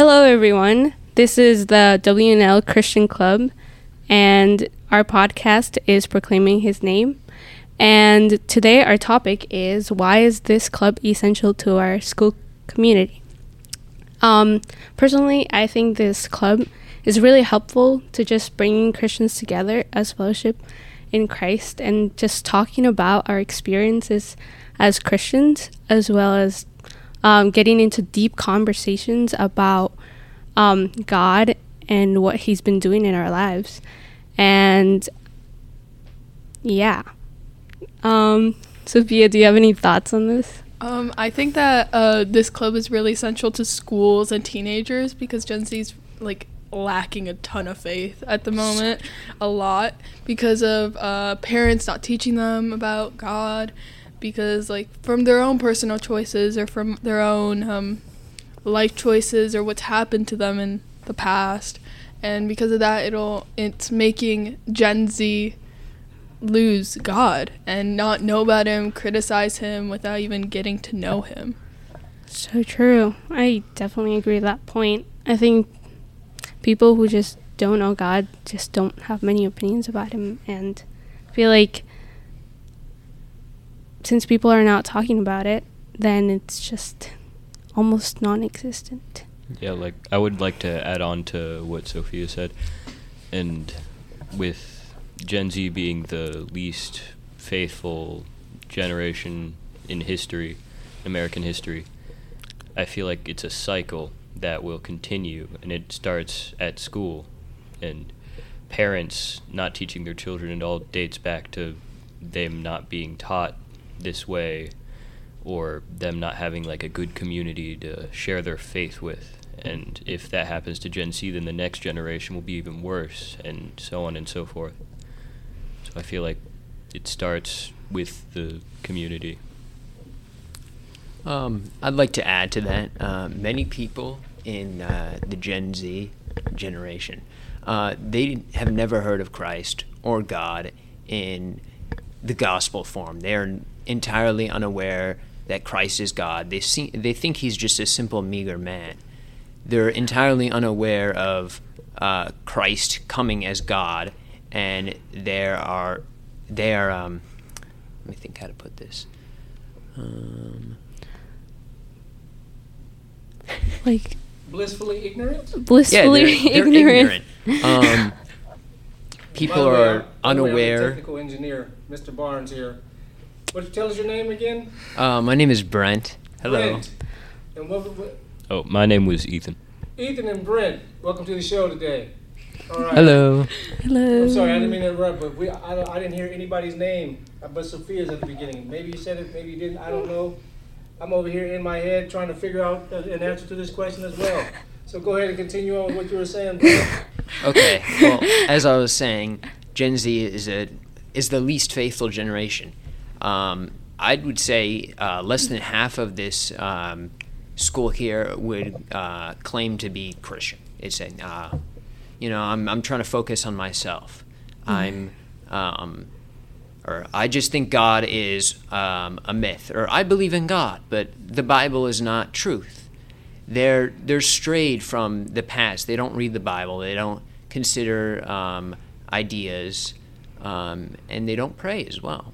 Hello, everyone. This is the WNL Christian Club, and our podcast is Proclaiming His Name. And today our topic is, why is this club essential to our school community? Personally, I think this club is really helpful to just bringing Christians together as fellowship in Christ and just talking about our experiences as Christians, as well as getting into deep conversations about God and what He's been doing in our lives. And yeah. Sophia, do you have any thoughts on this? I think that this club is really essential to schools and teenagers because Gen Z's lacking a ton of faith at the moment, a lot, because of parents not teaching them about God, because from their own personal choices or from their own life choices or what's happened to them in the past, and because of that it's making Gen Z lose God and not know about Him, criticize Him without even getting to know Him. So true. I definitely agree with that point. I think people who just don't know God just don't have many opinions about Him, and I feel like since people are not talking about it, then it's just almost non-existent. Yeah, I would like to add on to what Sophia said, and with Gen Z being the least faithful generation in history, American history, I feel like it's a cycle that will continue, and it starts at school, and parents not teaching their children. It all dates back to them not being taught this way, or them not having a good community to share their faith with. And if that happens to Gen Z, then the next generation will be even worse, and so on and so forth. So I feel like it starts with the community. I'd like to add to that. Many people in the Gen Z generation, they have never heard of Christ or God in the gospel form. They are entirely unaware that Christ is God. They think He's just a simple, meager man. They're entirely unaware of Christ coming as God, and they are let me think how to put this. Blissfully ignorant? Blissfully they're ignorant. People are unaware. I'm the technical engineer, Mr. Barnes here. Tell us your name again? My name is Brent. Hello. Brent. And what? Oh, my name was Ethan. Ethan and Brent, welcome to the show today. All right. Hello. Hello. I'm sorry, I didn't mean to interrupt, but I didn't hear anybody's name but Sophia's at the beginning. Maybe you said it, maybe you didn't, I don't know. I'm over here in my head trying to figure out an answer to this question as well. So go ahead and continue on with what you were saying, Brent. Okay. Well, as I was saying, Gen Z is the least faithful generation. I would say less than half of this school here would claim to be Christian. It's saying, I'm trying to focus on myself. Or I just think God is a myth, or I believe in God, but the Bible is not truth. They're strayed from the past. They don't read the Bible. They don't consider ideas, and they don't pray as well.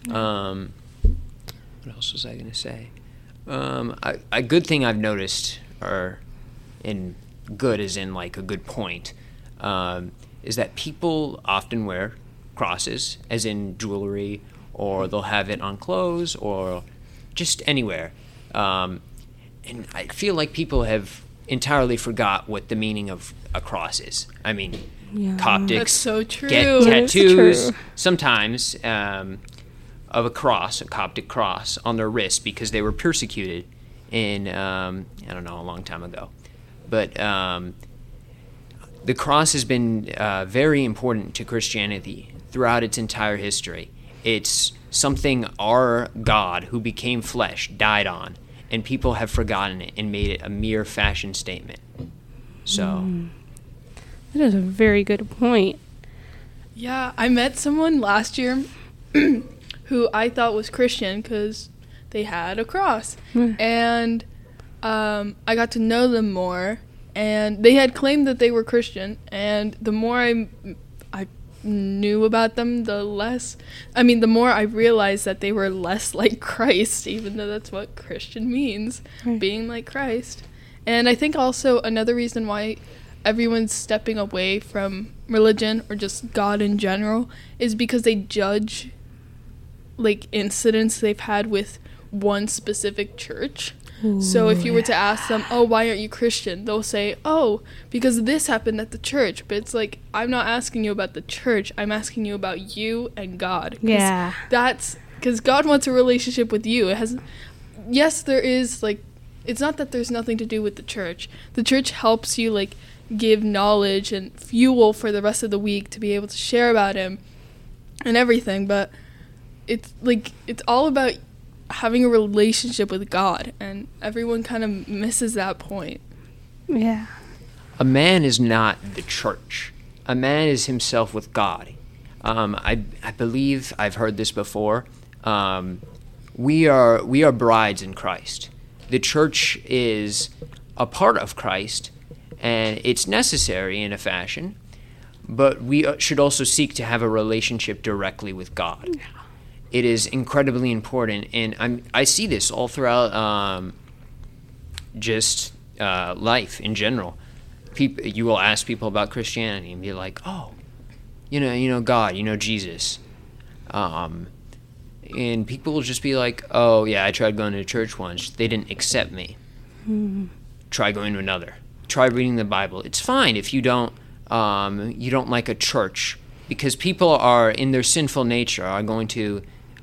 What else was I going to say? A good thing I've noticed, or in good as in a good point, is that people often wear crosses, as in jewelry, or they'll have it on clothes, or just anywhere. And I feel like people have entirely forgot what the meaning of a cross is. I mean, Coptics That's so true. get tattoos sometimes of a Coptic cross on their wrist because they were persecuted in, I don't know, a long time ago. But the cross has been very important to Christianity throughout its entire history. It's something our God, who became flesh, died on, and people have forgotten it and made it a mere fashion statement. So That is a very good point. Yeah, I met someone last year who I thought was Christian because they had a cross. And I got to know them more, and they had claimed that they were Christian, and the more I knew about them, the more I realized that they were less like Christ, even though that's what Christian means, being like Christ. And I think also another reason why everyone's stepping away from religion or just God in general is because they judge like incidents they've had with one specific church. So if you were to ask them, oh, why aren't you Christian? They'll say, oh, because this happened at the church. But it's like, I'm not asking you about the church. I'm asking you about you and God. Yeah. Because God wants a relationship with you. Yes, there is, like, it's not that there's nothing to do with the church. The church helps you, like, give knowledge and fuel for the rest of the week to be able to share about him and everything. But it's, like, it's all about having a relationship with God, and everyone kind of misses that point. Yeah. A man is not the church. A man is himself with God. I believe I've heard this before. We are brides in Christ. The church is a part of Christ, and it's necessary in a fashion, but we should also seek to have a relationship directly with God. Yeah. It is incredibly important, and I see this all throughout life in general. You will ask people about Christianity and be like, "Oh, you know God, you know Jesus," and people will just be like, "Oh yeah, I tried going to church once. They didn't accept me. Try going to another. Try reading the Bible. It's fine if you don't like a church, because people are in their sinful nature are going to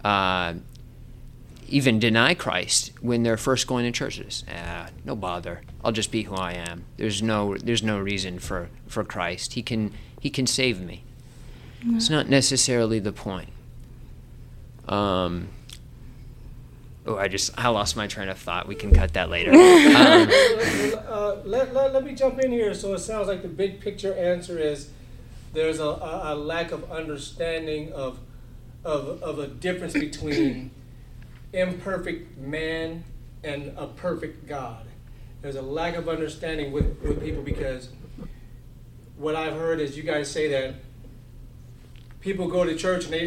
even deny Christ when they're first going to churches. No bother. I'll just be who I am. There's no reason for Christ. He can save me. No. It's not necessarily the point. I lost my train of thought. We can cut that later. Let me jump in here. So it sounds like the big picture answer is there's a lack of understanding of a difference between imperfect man and a perfect God. There's a lack of understanding with people, because what I've heard is you guys say that people go to church and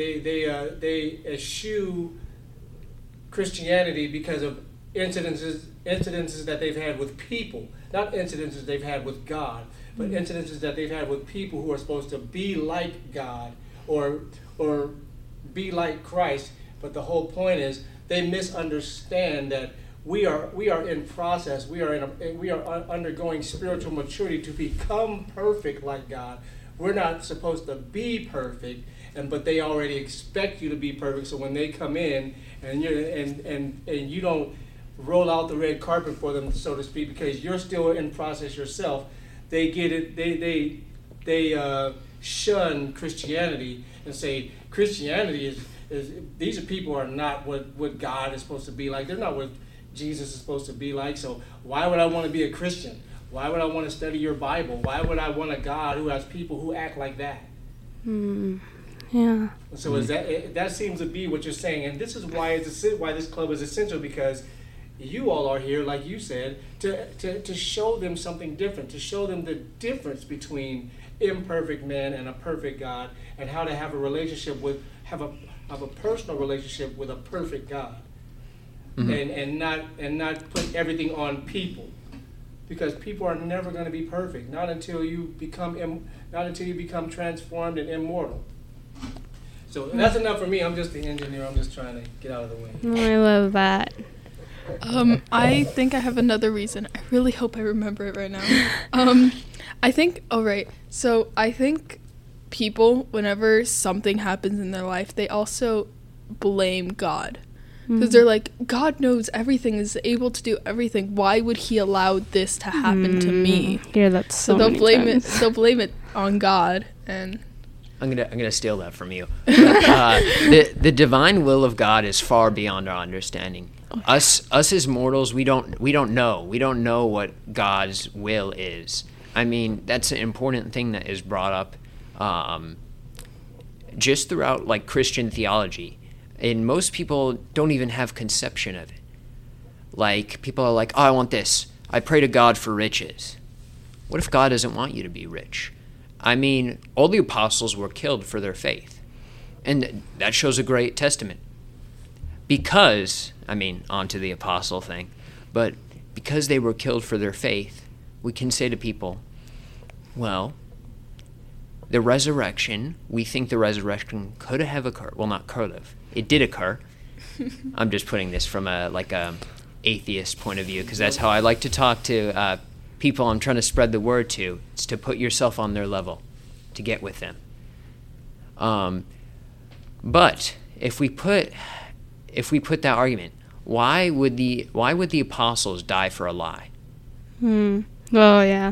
they eschew Christianity because of incidences that they've had with people, not incidences they've had with God, but incidences that they've had with people who are supposed to be like God or be like Christ. But the whole point is they misunderstand that we are in process. We are undergoing spiritual maturity to become perfect like God. We're not supposed to be perfect, but they already expect you to be perfect. So when they come in and you don't roll out the red carpet for them, so to speak, because you're still in process yourself, they get it. They shun Christianity and say Christianity is these are people who are not what God is supposed to be like. They're not what Jesus is supposed to be like. So why would I want to be a Christian? Why would I want to study your Bible? Why would I want a God who has people who act like that? Yeah. So is that seems to be what you're saying, and this is why why this club is essential, because you all are here, like you said, to show them something different, to show them the difference between imperfect man and a perfect God, and how to have a relationship have a personal relationship with a perfect God, and not put everything on people, because people are never going to be perfect, not until you become transformed and immortal. So that's enough for me. I'm just the engineer. I'm just trying to get out of the way. I love that. I think I have another reason. I really hope I remember it right now. I think people, whenever something happens in their life, they also blame God. Because they're like, God knows everything, is able to do everything. Why would he allow this to happen to me? Yeah, that's so they'll blame it on God. And I'm gonna steal that from you. The divine will of God is far beyond our understanding. Us as mortals, we don't know. We don't know what God's will is. I mean, that's an important thing that is brought up just throughout like Christian theology, and most people don't even have conception of it. Like, people are like, oh, I want this. I pray to God for riches. what if God doesn't want you to be rich? I mean, all the apostles were killed for their faith. And that shows a great testament. Because, on to the apostle thing, but because they were killed for their faith, we can say to people, well, the resurrection, we think the resurrection could have occurred. Well, not could have. It did occur. I'm just putting this from a atheist point of view, because that's how I like to talk to people I'm trying to spread the word to. It's to put yourself on their level, to get with them. But if we put that argument, why would the apostles die for a lie? Oh yeah.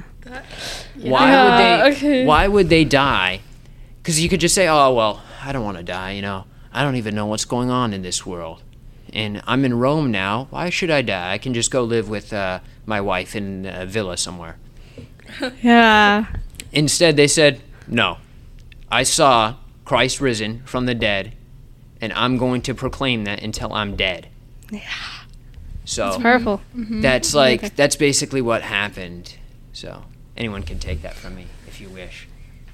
Why would they die? Because you could just say, oh well, I don't want to die. I don't even know what's going on in this world, and I'm in Rome now. Why should I die? I can just go live with my wife in a villa somewhere. Yeah. Instead, they said, no, I saw Christ risen from the dead, and I'm going to proclaim that until I'm dead. Yeah. So it's powerful. That's basically what happened. So anyone can take that from me if you wish.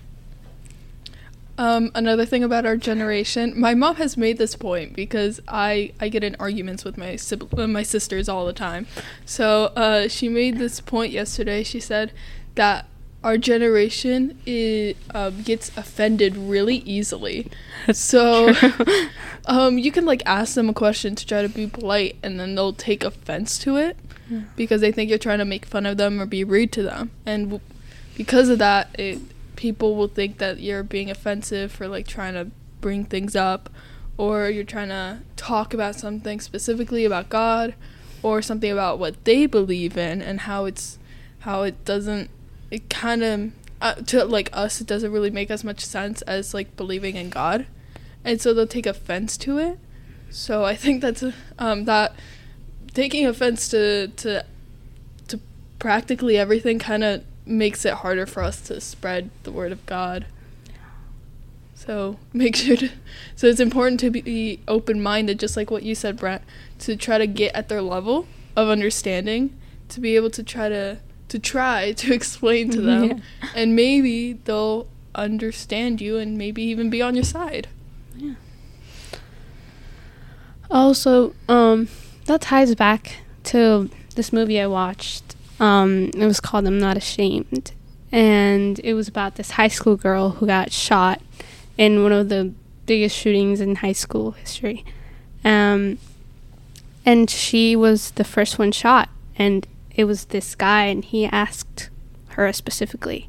Another thing about our generation, my mom has made this point because I get in arguments with my sisters all the time. So she made this point yesterday. She said that our generation gets offended really easily. So you can ask them a question to try to be polite, and then they'll take offense to it because they think you're trying to make fun of them or be rude to them. And because of that, people will think that you're being offensive for trying to bring things up, or you're trying to talk about something specifically about God, or something about what they believe in and how it kind of to us it doesn't really make as much sense as believing in God, and so they'll take offense to it. So I think that's that taking offense to practically everything kind of makes it harder for us to spread the word of God. So so it's important to be open-minded, just like what you said, Brent, to try to get at their level of understanding, to be able to try to explain to them, and maybe they'll understand you and maybe even be on your side. Yeah. Also, that ties back to this movie I watched. It was called I'm Not Ashamed, and it was about this high school girl who got shot in one of the biggest shootings in high school history. And she was the first one shot, and it was this guy, and he asked her specifically,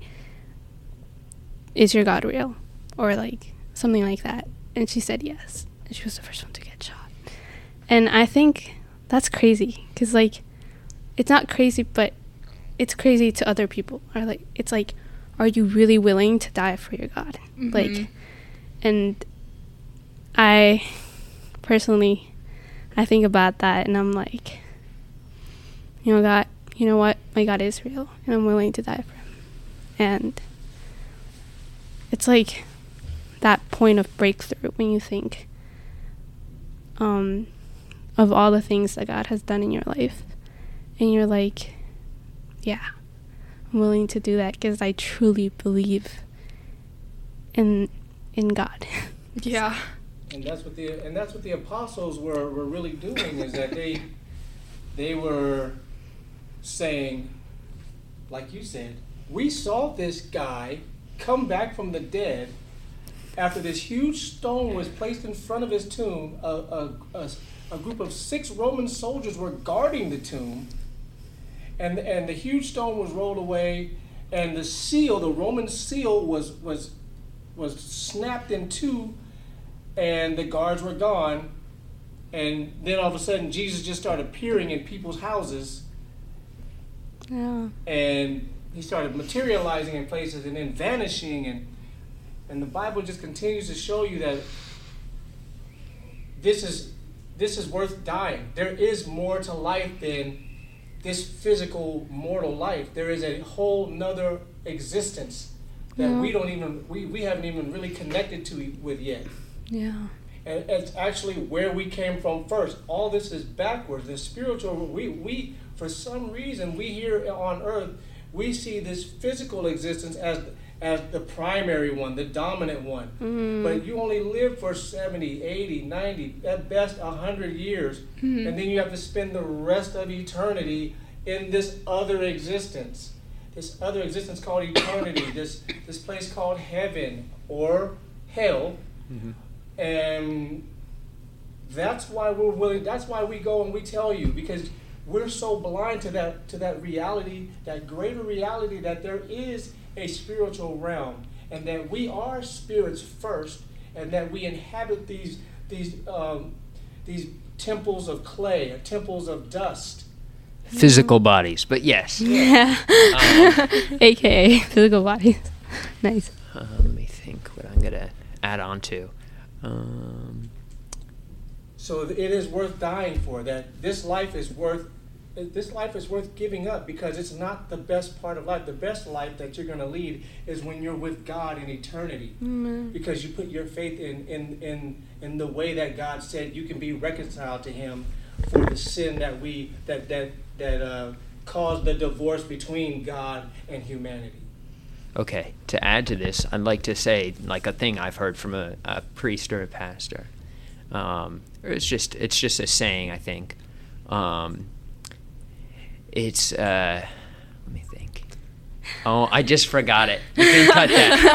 is your God real? Or something like that. And she said yes, and she was the first one to get shot. And I think that's crazy, because it's not crazy, but it's crazy to other people. Or it's are you really willing to die for your God? Mm-hmm. And I personally, I think about that, and I'm like, God, you know what? My God is real, and I'm willing to die for him. And it's that point of breakthrough when you think of all the things that God has done in your life, and you're like, yeah, I'm willing to do that because I truly believe in God. Yeah. And that's what the apostles were really doing, is that they were saying, like you said, we saw this guy come back from the dead after this huge stone was placed in front of his tomb. A group of 6 Roman soldiers were guarding the tomb, and the huge stone was rolled away, and the Roman seal was snapped in two, and the guards were gone. And then all of a sudden, Jesus just started appearing in people's houses. Yeah. And he started materializing in places and then vanishing. And the Bible just continues to show you that this is worth dying. There is more to life than this physical mortal life. There is a whole nother existence that we haven't even really connected to with yet. Yeah. And it's actually where we came from first. All this is backwards. The spiritual, we for some reason, we here on earth, we see this physical existence as the primary one, the dominant one. But you only live for 70, 80, 90, at best 100 years. And then you have to spend the rest of eternity in this other existence. This other existence called eternity, this place called heaven or hell. And that's why we're willing, that's why we go and we tell you, because we're so blind to that reality, that greater reality, that there is a spiritual realm, and that we are spirits first, and that we inhabit these temples of clay, or temples of dust. Physical bodies, but yes. Yeah. AKA physical bodies. Nice. Let me think what I'm going to add on to. So it is worth dying for. That this life is worth giving up, because it's not the best part of life. The best life that you're going to lead is when you're with God in eternity, because you put your faith in the way that God said you can be reconciled to Him for the sin that caused the divorce between God and humanity. Okay, to add to this, I'd like to say, like, a thing I've heard from a priest or a pastor. It's just a saying, I think. It's let me think. Oh, I just forgot it. You can cut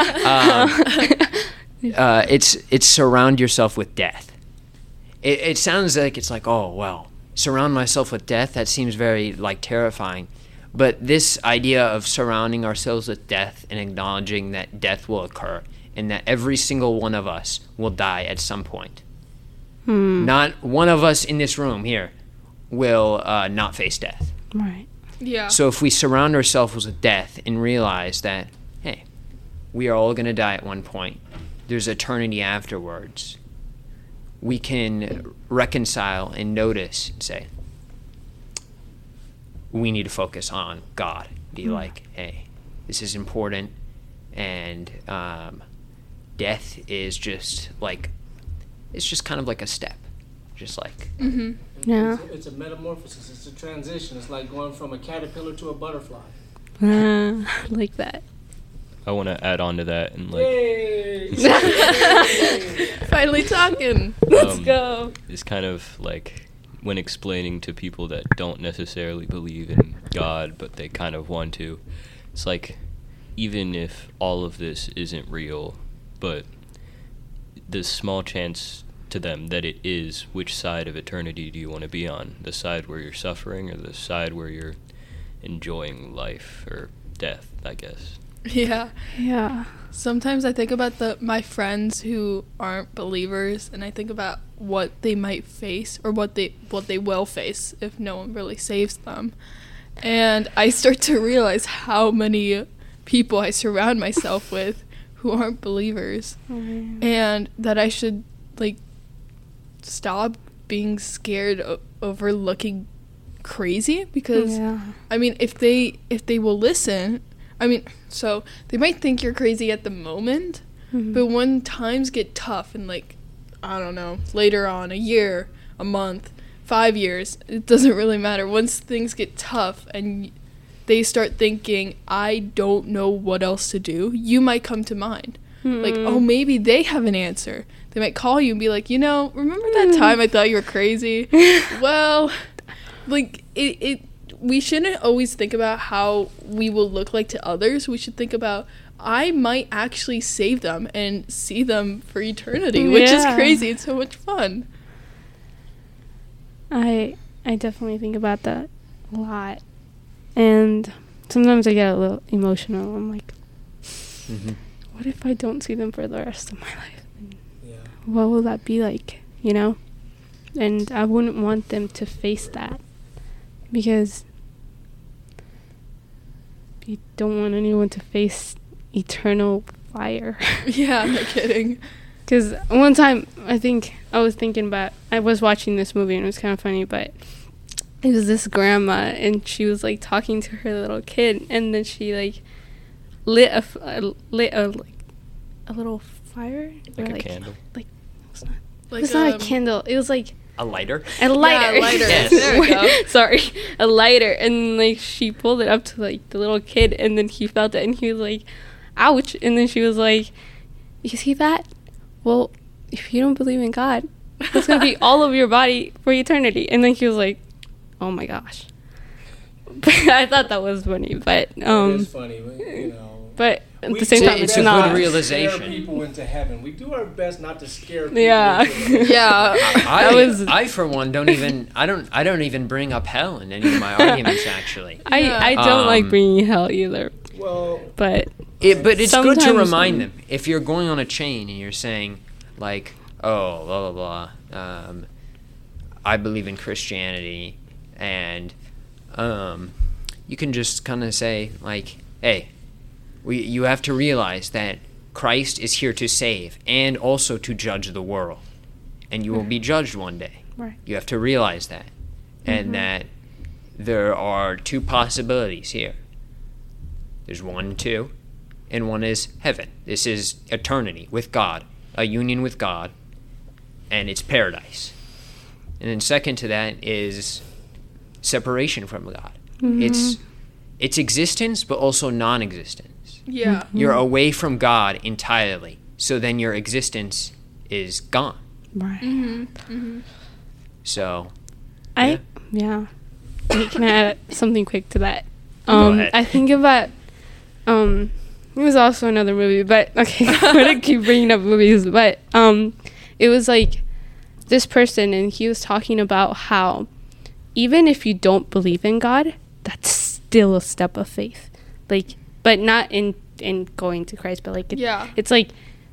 that. It's surround yourself with death. It sounds like it's like, oh well, surround myself with death. That seems very like terrifying. But this idea of surrounding ourselves with death and acknowledging that death will occur and that every single one of us will die at some point. Not one of us in this room here will not face death. Right. Yeah. So if we surround ourselves with death and realize that, hey, we are all going to die at one point, there's eternity afterwards, we can reconcile and notice and say, we need to focus on God. Be like, hey, this is important, and death is just like, it's just kind of like a step, just like. Yeah. It's a metamorphosis. It's a transition. It's like going from a caterpillar to a butterfly. Like that. I want to add on to that and like. Yay! Finally talking. Let's go. It's kind of like when explaining to people that don't necessarily believe in God, but they kind of want to. It's like, even if all of this isn't real, but the small chance to them that it is, which side of eternity do you want to be on? The side where you're suffering, or the side where you're enjoying life or death, I guess. Yeah. Yeah. Sometimes I think about my friends who aren't believers, and I think about what they might face, or what they will face if no one really saves them. And I start to realize how many people I surround myself with who aren't believers, and that I should like stop being scared over looking crazy, because I mean, if they will listen, I mean, so they might think you're crazy at the moment, but when times get tough, and like, I don't know, later on, a year, a month, 5 years, it doesn't really matter. Once things get tough and they start thinking, I don't know what else to do, you might come to mind. Like, oh, maybe they have an answer. They might call you and be like, remember that time I thought you were crazy? Well, like, we shouldn't always think about how we will look like to others. We should think about, I might actually save them and see them for eternity, which is crazy. It's so much fun. I definitely think about that a lot. And sometimes I get a little emotional. I'm like, what if I don't see them for the rest of my life? Yeah. What will that be like, And I wouldn't want them to face that, because you don't want anyone to face eternal fire. Yeah, no kidding. Because one time, I was watching this movie, and it was kind of funny, but it was this grandma, and she was like talking to her little kid, and then she like lit a little fire, Like a candle. Like, Like, it's not a candle. It was like A lighter? A lighter. Yeah, lighter. Yes. There we go. Sorry, a lighter. And like she pulled it up to like the little kid, and then he felt it, and he was like, "Ouch!" And then she was like, "You see that? Well, if you don't believe in God, it's gonna be all over your body for eternity." And then he was like, "Oh my gosh." I thought that was funny, but It is funny, but at We the same do time, our it's best not. to realization. Scare people into heaven. We do our best not to scare people. Yeah. into heaven. Yeah. I for one don't even bring up hell in any of my arguments actually. I don't like Um, bringing hell either, Well, but But it's good to Sometimes remind when- them. If you're going on a chain and you're saying, like, oh, blah, blah, blah, I believe in Christianity, and you can just kind of say, like, hey, you have to realize that Christ is here to save and also to judge the world. And you will be judged one day. Right. You have to realize that. And that there are two possibilities here. There's 1 and 2, and one is heaven. This is eternity with God, a union with God, and it's paradise. And then second to that is separation from God. It's existence, but also non-existence. Yeah. You're away from God entirely, so then your existence is gone. right. So, Yeah. Wait, can I add something quick to that? Go ahead. I think about it was also another movie, but okay, I'm gonna keep bringing up movies. But it was like this person, and he was talking about how even if you don't believe in God, that's still a step of faith. Like, but not in going to Christ, but like Yeah. it's like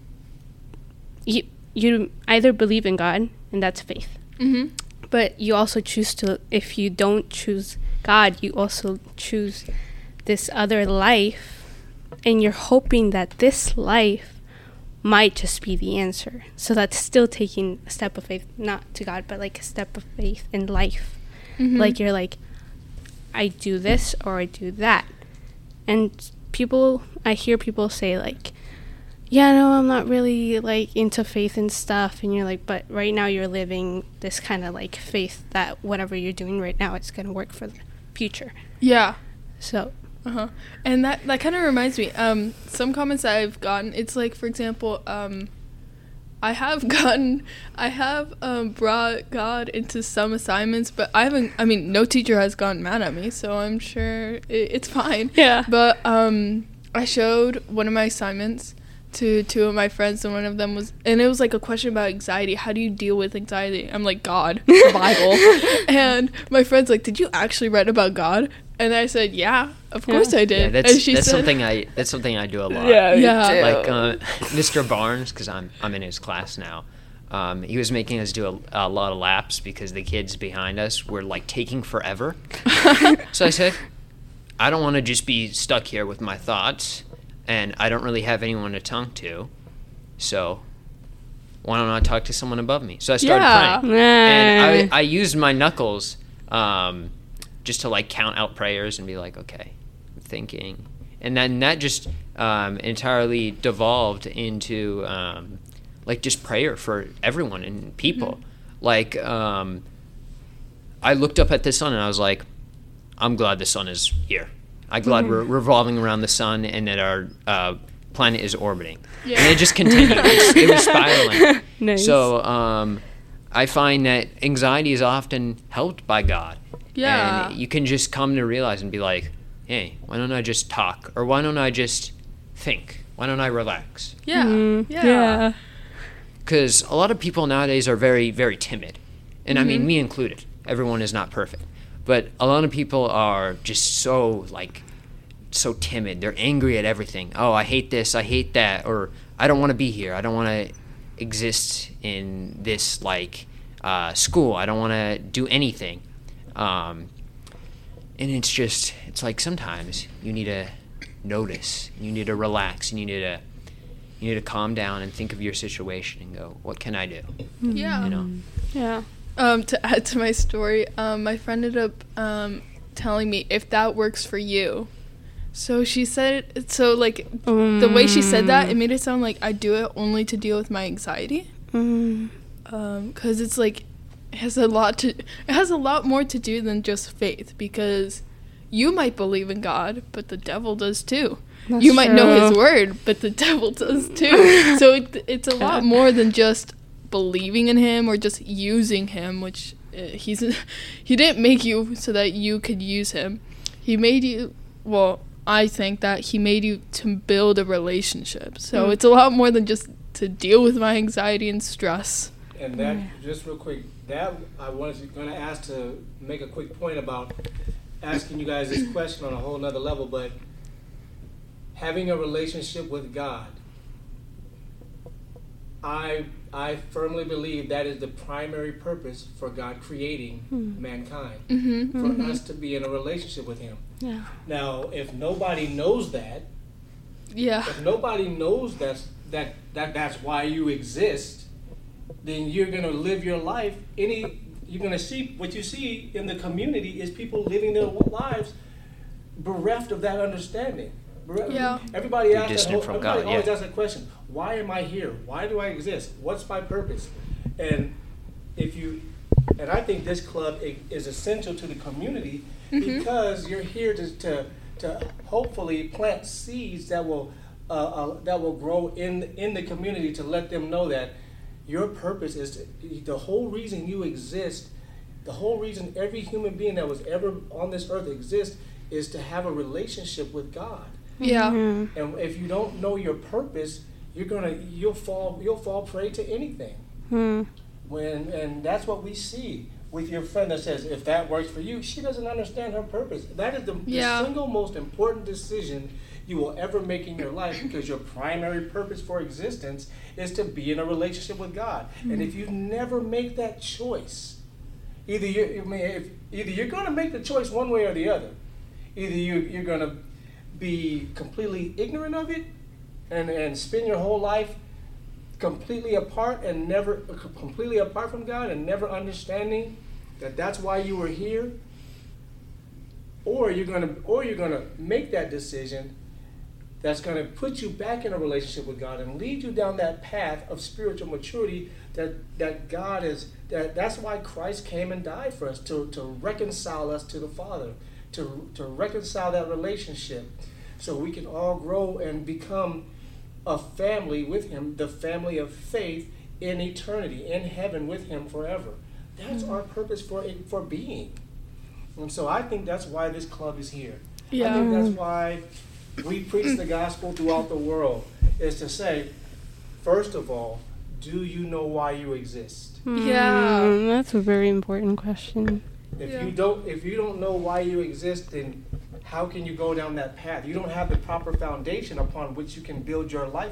you either believe in God, and that's faith. Mm-hmm. But you also choose to, if you don't choose God, you also choose this other life, and you're hoping that this life might just be the answer. So that's still taking a step of faith, not to God, but like a step of faith in life. Mm-hmm. Like you're like, I do this or I do that. And I hear people say like, yeah, no, I'm not really like into faith and stuff. And you're like, but right now you're living this kind of like faith that whatever you're doing right now, it's going to work for the future. Yeah. So, Uh-huh. And that kind of reminds me, some comments that I've gotten, it's like, for example, I have brought God into some assignments, but no teacher has gotten mad at me, so I'm sure it's fine. yeah. But I showed one of my assignments to 2 of my friends, and one of them it was like a question about anxiety. How do you deal with anxiety? I'm like, God, the Bible. And my friend's like, did you actually write about God? And I said, yeah, of course I did. yeah, and she that's said, something I do a lot. Yeah. Like Mr. Barnes, because I'm in his class now. He was making us do a lot of laps because the kids behind us were like taking forever. So I said, I don't want to just be stuck here with my thoughts, and I don't really have anyone to talk to. So why don't I talk to someone above me? So I started praying, and I used my knuckles just to like count out prayers and be like, okay, I'm thinking. And then that just entirely devolved into like just prayer for everyone and people. Like I looked up at the sun and I was like, I'm glad the sun is here. I'm glad we're revolving around the sun and that our planet is orbiting. Yeah. And it just continued. It was spiraling. Nice. So I find that anxiety is often helped by God. Yeah. And you can just come to realize and be like, hey, why don't I just talk? Or why don't I just think? Why don't I relax? yeah. Yeah. Because a lot of people nowadays are very, very timid. And I mean, me included. Everyone is not perfect. But a lot of people are just so timid. They're angry at everything. Oh, I hate this, I hate that. Or I don't want to be here. I don't want to exist in this, school. I don't want to do anything. And it's like sometimes you need to notice. You need to relax. You need to calm down and think of your situation and go, what can I do? Yeah. You know? Yeah. To add to my story, my friend ended up telling me if that works for you. So she said, the way she said that, it made it sound like I do it only to deal with my anxiety. Because it's like, it has a lot more to do than just faith, because you might believe in God, but the devil does too. That's you might know his true. word, but the devil does too. So it's a lot more than just believing in him or just using him, which he didn't make you so that you could use him. He made you, well, I think that he made you to build a relationship. So it's a lot more than just to deal with my anxiety and stress. And that, just real quick, that I was going to ask to make a quick point about asking you guys this question on a whole nother level, but having a relationship with God, I firmly believe that is the primary purpose for God creating mankind, for us to be in a relationship with him. Yeah. Now, if nobody knows that, if nobody knows that's why you exist, then you're going to live your life. You're going to see what you see in the community is people living their lives bereft of that understanding. Yeah. Everybody You're distant from everybody God, always yeah. asks that question: why am I here? Why do I exist? What's my purpose? And I think this club is essential to the community because you're here to hopefully plant seeds that will grow in the community, to let them know that your purpose is the whole reason you exist. The whole reason every human being that was ever on this earth exists is to have a relationship with God. Yeah. And if you don't know your purpose, you'll fall prey to anything. And that's what we see with your friend that says, if that works for you, she doesn't understand her purpose. That is the single most important decision you will ever make in your life, because your primary purpose for existence is to be in a relationship with God. And if you never make that choice, either you're going to make the choice one way or the other. Either you're going to be completely ignorant of it and spend your whole life completely apart from God and never understanding that that's why you were here, or you're going to make that decision that's going to put you back in a relationship with God and lead you down that path of spiritual maturity that God is. That's why Christ came and died for us, to reconcile us to the Father, to reconcile that relationship, so we can all grow and become a family with him, the family of faith in eternity, in heaven with him forever. That's our purpose for being. And so I think that's why this club is here. Yeah. I think that's why we preach the gospel throughout the world, is to say, first of all, do you know why you exist? Yeah. That's a very important question. If you don't know why you exist, then how can you go down that path? You don't have the proper foundation upon which you can build your life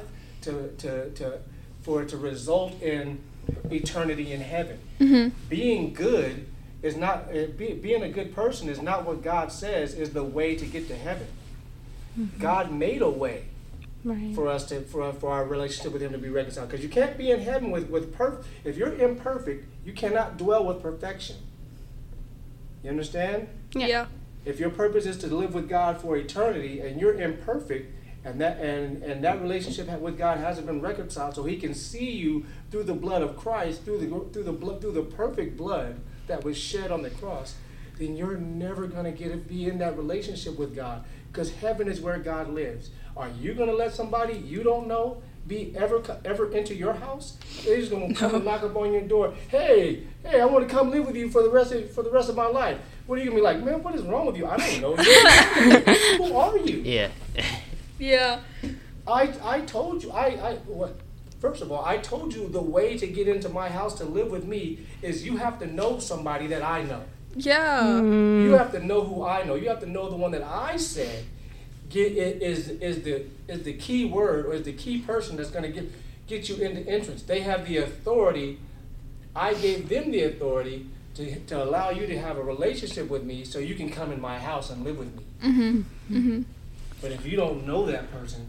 for it to result in eternity in heaven. Being good is not being a good person is not what God says is the way to get to heaven. God made a way for us for our relationship with him to be reconciled, because you can't be in heaven with perfect. If you're imperfect, you cannot dwell with perfection. You understand? Yeah. If your purpose is to live with God for eternity and you're imperfect, and that relationship with God hasn't been reconciled, so he can see you through the blood of Christ, through the perfect blood that was shed on the cross, then you're never going to be in that relationship with God, because heaven is where God lives. Are you going to let somebody you don't know ever enter your house? They're just going to come and knock up on your door. Hey, I want to come live with you for the rest of my life. What are you going to be like, man, what is wrong with you? I don't know you. Who are you? Yeah. Yeah. I told you. First of all, I told you the way to get into my house to live with me is you have to know somebody that I know. Yeah. You have to know who I know. You have to know the one that I said is the key word, or is the key person that's going to get you into entrance. They have the authority. I gave them the authority to allow you to have a relationship with me, so you can come in my house and live with me. But if you don't know that person,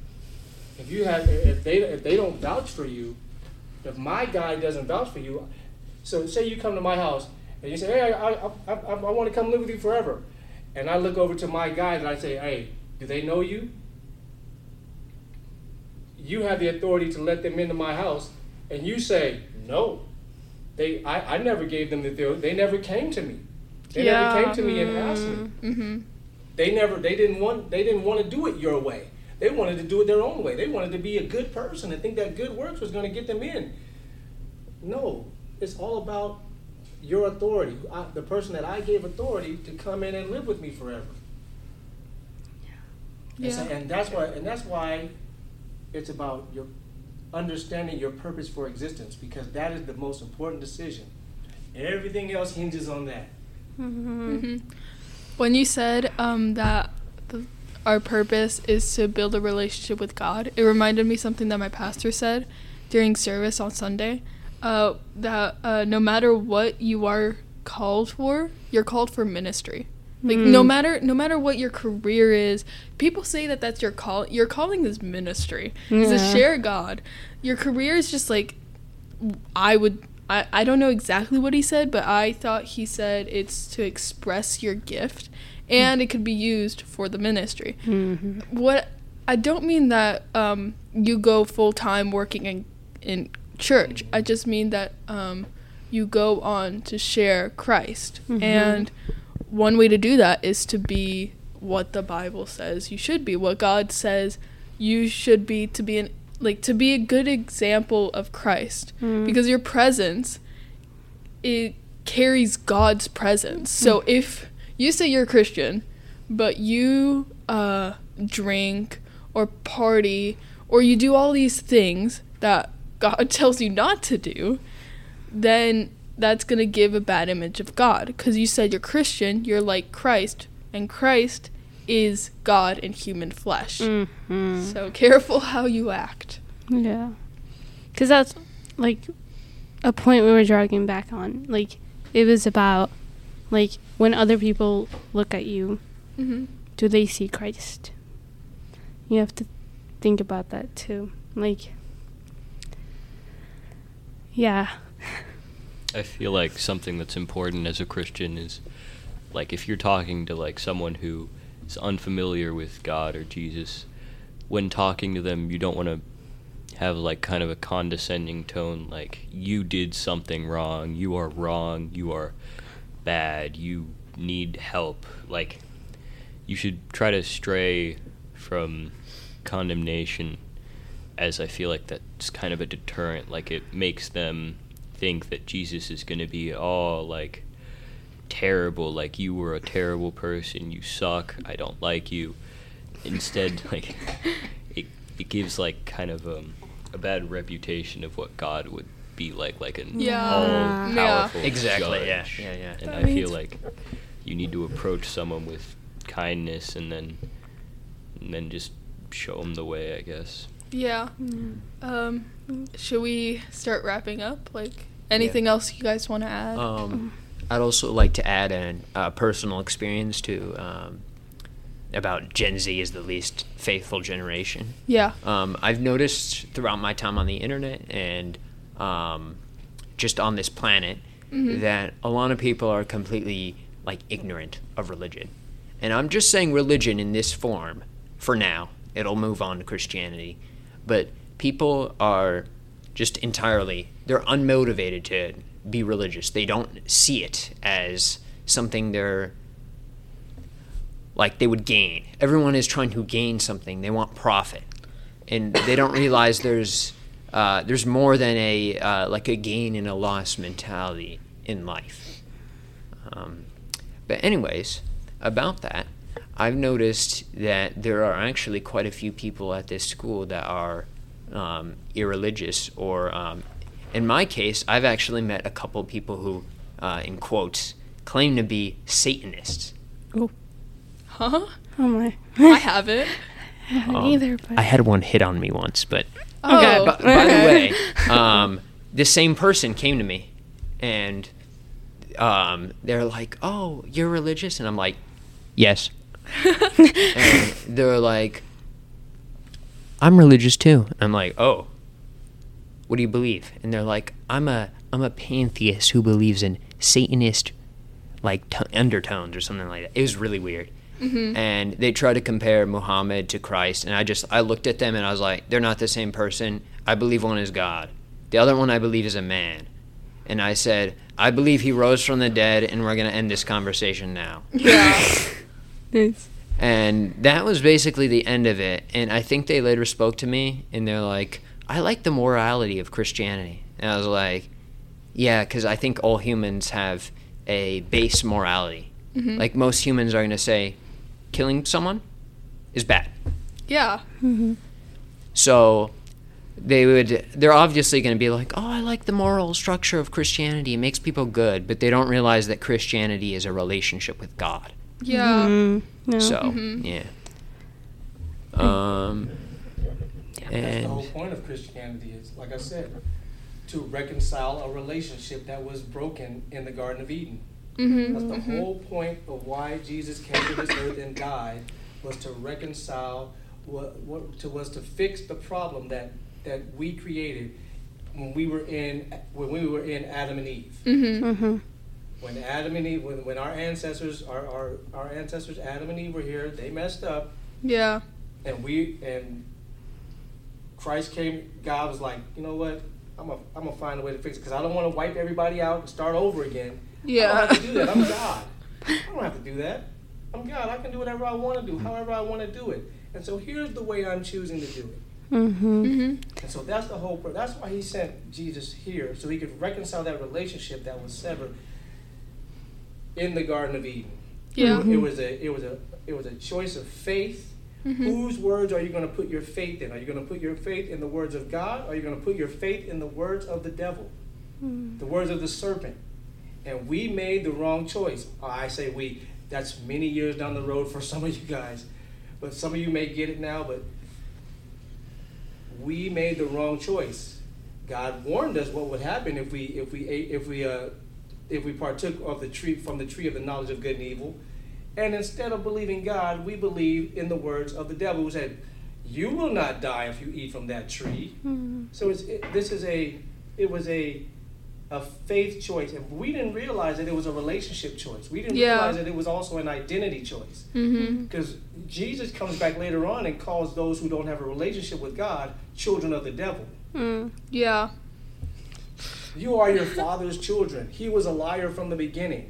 if they don't vouch for you, if my guy doesn't vouch for you, so say you come to my house and you say, hey, I want to come live with you forever, and I look over to my guy and I say, hey, do they know you? You have the authority to let them into my house, and you say no. I never gave them the authority. They never came to me. They Yeah. never came to me and asked me. Mm-hmm. They didn't want to do it your way. They wanted to do it their own way. They wanted to be a good person and think that good works was going to get them in. No, it's all about your authority. The person that I gave authority to come in and live with me forever. Yeah. And that's why it's about your understanding your purpose for existence, because that is the most important decision. Everything else hinges on that. Mm-hmm. When you said that our purpose is to build a relationship with God, it reminded me something that my pastor said during service on Sunday, that no matter what you are called for, you're called for ministry. Like no matter what your career is, people say that that's your call. Your calling is ministry. Is to share God. Your career is just like, I don't know exactly what he said, but I thought he said it's to express your gift, and it could be used for the ministry. Mm-hmm. What I don't mean that you go full time working in church. I just mean that you go on to share Christ, and one way to do that is to be what the Bible says you should be, what God says you should be, to be a good example of Christ, because your presence, it carries God's presence. So if you say you're a Christian, but you drink or party or you do all these things that God tells you not to do, then that's going to give a bad image of God, because you said you're Christian, you're like Christ, and Christ is God in human flesh. Mm-hmm. So careful how you act. Yeah. Because that's, like, a point we were dragging back on. Like, it was about, like, when other people look at you, do they see Christ? You have to think about that, too. Like, yeah. I feel like something that's important as a Christian is, like, if you're talking to, like, someone who is unfamiliar with God or Jesus, when talking to them, you don't want to have, like, kind of a condescending tone, like, you did something wrong, you are bad, you need help. Like, you should try to stray from condemnation, as I feel like that's kind of a deterrent. Like, it makes them think that Jesus is going to be all, like, terrible, like, you were a terrible person, you suck, I don't like you. Instead, like, it gives, like, kind of a bad reputation of what God would be like an all-powerful Exactly. judge. Yeah. And I feel like you need to approach someone with kindness and then just show them the way, I guess. Yeah. Should we start wrapping up? Like, anything else you guys want to add? I'd also like to add a personal experience to about Gen Z is the least faithful generation. Yeah. I've noticed throughout my time on the internet and just on this planet that a lot of people are completely, like, ignorant of religion. And I'm just saying religion in this form for now. It'll move on to Christianity. But people are just entirely, they're unmotivated to be religious. They don't see it as something they're, like, they would gain. Everyone is trying to gain something. They want profit. And they don't realize there's more than like a gain and a loss mentality in life. But anyways, about that, I've noticed that there are actually quite a few people at this school that are irreligious, or in my case, I've actually met a couple people who, in quotes, claim to be Satanists. Oh. Huh? Oh, my. I haven't. I haven't either, but... I had one hit on me once, but... Oh. By the way, this same person came to me, and they're like, "Oh, you're religious?" And I'm like, "Yes." And they're like, "I'm religious too." I'm like, "Oh, what do you believe?" And they're like, I'm a pantheist who believes in Satanist, like, undertones or something like that. It was really weird. And they try to compare Muhammad to Christ, and I looked at them and I was like, they're not the same person. I believe one is God. The other one I believe is a man. and I said, I believe he rose from the dead, and we're going to end this conversation now. Yeah. Nice. And that was basically the end of it. And I think they later spoke to me, and they're like, I like the morality of Christianity. And I was like, yeah, because I think all humans have a base morality. Mm-hmm. Like, most humans are going to say, killing someone is bad. Yeah. Mm-hmm. So they're obviously going to be like, oh, I like the moral structure of Christianity. It makes people good. But they don't realize that Christianity is a relationship with God. Yeah. Mm-hmm. No. So, Mhm. yeah. That's the whole point of Christianity is, like I said, to reconcile a relationship that was broken in the Garden of Eden. Mm-hmm. That's the whole point of why Jesus came to this earth and died, was to reconcile, was to fix the problem that we created when we were in Adam and Eve. Mm-hmm. Mm-hmm. When Adam and Eve, when our ancestors, our ancestors Adam and Eve were here, they messed up, Yeah. and Christ came. God was like, you know what? I'm gonna find a way to fix it, because I don't want to wipe everybody out and start over again. I Yeah. don't have to do that. I'm God. I don't have to do that. I'm God. I can do whatever I want to do, however I want to do it. And so here's the way I'm choosing to do it. Mm-hmm. Mm-hmm. And so that's the whole. That's why He sent Jesus here, so He could reconcile that relationship that was severed in the Garden of Eden. Yeah. It was a choice of faith. Mm-hmm. Whose words are you going to put your faith in? Are you going to put your faith in the words of God? Or are you going to put your faith in the words of the devil? The words of the serpent? And we made the wrong choice. I say we. That's many years down the road for some of you guys. But some of you may get it now, but we made the wrong choice. God warned us what would happen if we partook of the tree, from the tree of the knowledge of good and evil. And instead of believing God, we believe in the words of the devil, who said, "You will not die if you eat from that tree." So it was a faith choice, and we didn't realize that it was a relationship choice. We didn't realize that it was also an identity choice. Mm-hmm. Because Jesus comes back later on and calls those who don't have a relationship with God children of the devil. Yeah. You are your father's children. He was a liar from the beginning.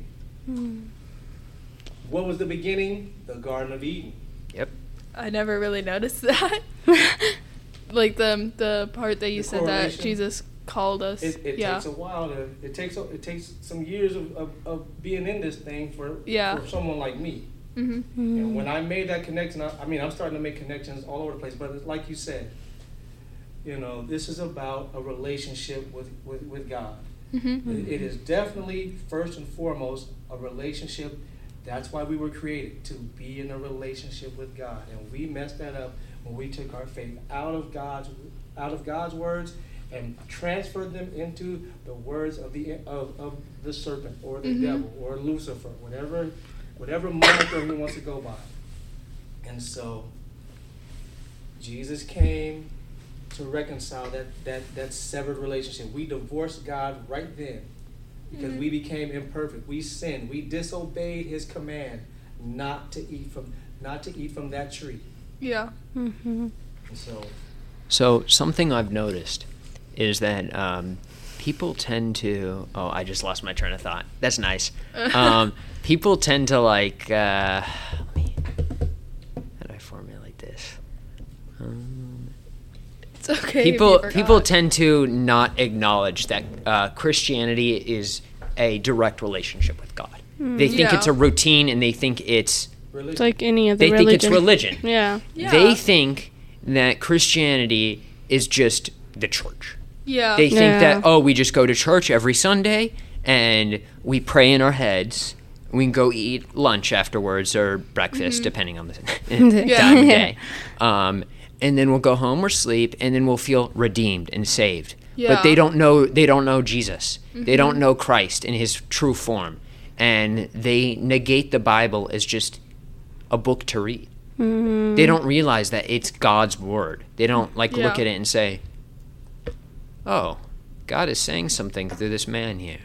What was the beginning? The Garden of Eden. Yep. I never really noticed that. Like the part that you The said that correlation. Jesus called us. It Yeah. takes a while to. It takes some years of being in this thing for someone like me. Mm-hmm. And when I made that connection, I'm starting to make connections all over the place. But like you said, this is about a relationship with God. Mm-hmm. It is definitely, first and foremost, a relationship. That's why we were created, to be in a relationship with God. And we messed that up when we took our faith out of God's words and transferred them into the words of the serpent, or the devil, or Lucifer, whatever moniker he wants to go by. And so Jesus came to reconcile that severed relationship. We divorced God right then, because we became imperfect. We sinned. We disobeyed His command not to eat from that tree. Yeah. Mm-hmm. And So something I've noticed is that people tend to... Oh, I just lost my train of thought. That's nice. People tend to like... how do I formulate this? It's okay. if you People forgot. tend to not acknowledge that Christianity is a direct relationship with God. They think Yeah. it's a routine, and they think it's... It's like any other They religion. think it's religion. Yeah. Yeah. They think that Christianity is just the church. Yeah. They think Yeah. that, we just go to church every Sunday and we pray in our heads. We can go eat lunch afterwards or breakfast, depending on the time of day. And then we'll go home or sleep, and then we'll feel redeemed and saved. Yeah. But they don't know Jesus. They don't know Christ in His true form. And they negate the Bible as just a book to read. They don't realize that it's God's word. They don't look Yeah. at it and say, "Oh, God is saying something through this man here."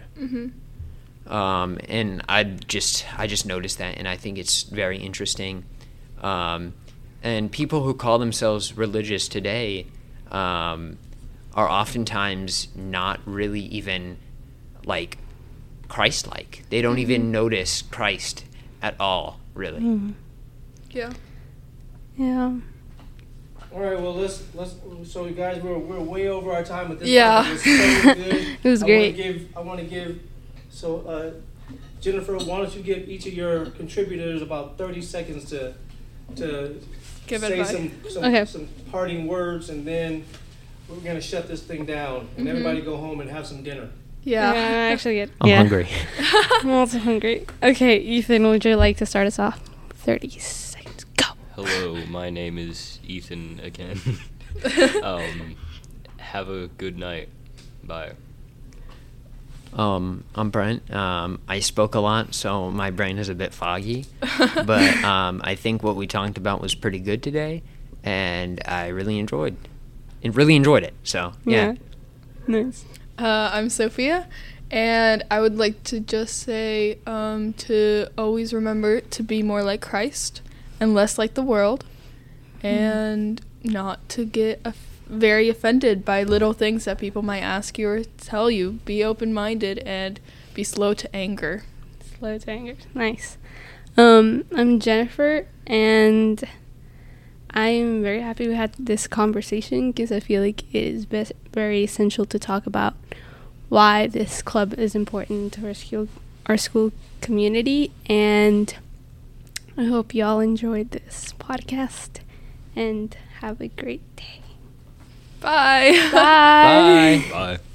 And I just noticed that, and I think it's very interesting. And people who call themselves religious today are oftentimes not really even like Christ-like. They don't even notice Christ at all, really. Mhm. Yeah. Yeah. All right, well, let's. So, you guys, we're way over our time at this Yeah. time. It was so good. It was great. I want to give. So, Jennifer, why don't you give each of your contributors about 30 seconds to Give say advice. Okay. some parting words, and then we're gonna shut this thing down, and everybody go home and have some dinner. Yeah. Actually good. I'm yeah. hungry. I'm also hungry. Okay, Ethan, would you like to start us off? 30 seconds. Go. Hello, my name is Ethan again. Have a good night. Bye. I'm Brent. I spoke a lot, so my brain is a bit foggy. But I think what we talked about was pretty good today, and I really enjoyed it. So yeah. Nice. I'm Sophia, and I would like to just say to always remember to be more like Christ and less like the world, and not to get very offended by little things that people might ask you or tell you. Be open-minded and be slow to anger. Slow to anger. Nice. I'm Jennifer, and I'm very happy we had this conversation because I feel like it is very essential to talk about why this club is important to our school community. And I hope y'all enjoyed this podcast and have a great day. Bye. Bye. Bye. Bye.